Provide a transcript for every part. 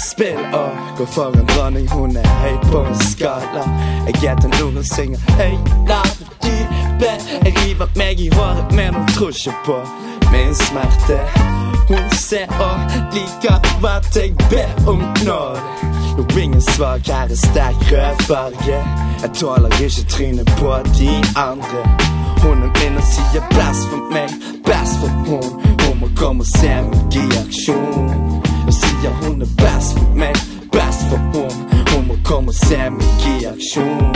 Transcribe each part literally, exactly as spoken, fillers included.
spill og gå for en dronning. Hun er høy på en skala. Jeg gjetter noen og synger høy, lav, dype. Jeg river meg i håret, men hun tror ikke på min smerte. Hun ser og liker hva jeg ber om nåde. Jo, ingen svar, her er sterk rød farge. Jeg tåler ikke trynet på de andre. Hun er min og sier best for meg, best for hun. Hun må komme og se meg i aksjon. Jeg sier hun er best for meg, best for hun. Hun må komme og se meg i aksjon.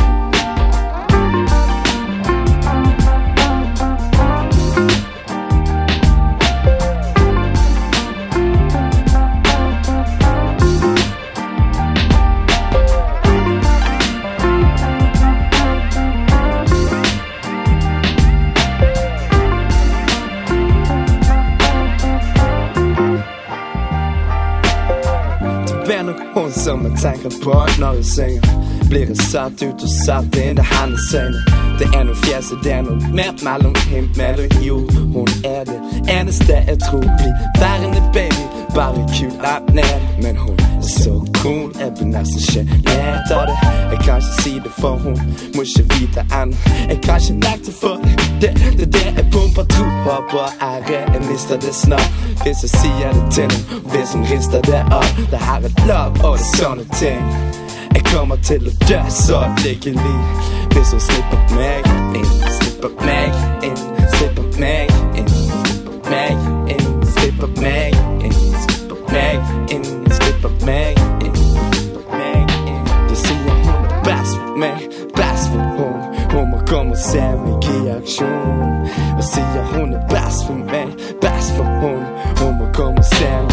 Det er nok hun som jeg tenker på når jeg synger. Blir jeg satt ut og satt inn, det er hennes øyne. Det er noe fjeset, det er noe mer mellom himmel og jord. Hun er det eneste jeg tror blir værende baby. Bare kula ned, men hun er så cool. Jeg blir nesten genert av det. Jeg kan ikke si det for hun må ikke vite ennå. Jeg kan ikke nekte for det. Det er det jeg pumper tro. Håper ære, jeg mister det snart. Hvis jeg sier det til henne, hvis hun rister det av. Det her er love og det er sånne ting. Jeg kommer til å dø så lykkelig hvis hun slipper meg inn, slipper meg inn, slipper meg inn, slipper meg inn, slipper meg inn, slipper meg inn, slipper meg inn, slipper meg inn. Det sier hun er best for meg, best for hun. Hun må komme og se meg i aksjon. Jeg sier hun er best for meg, best for hun. Hun må komme og se meg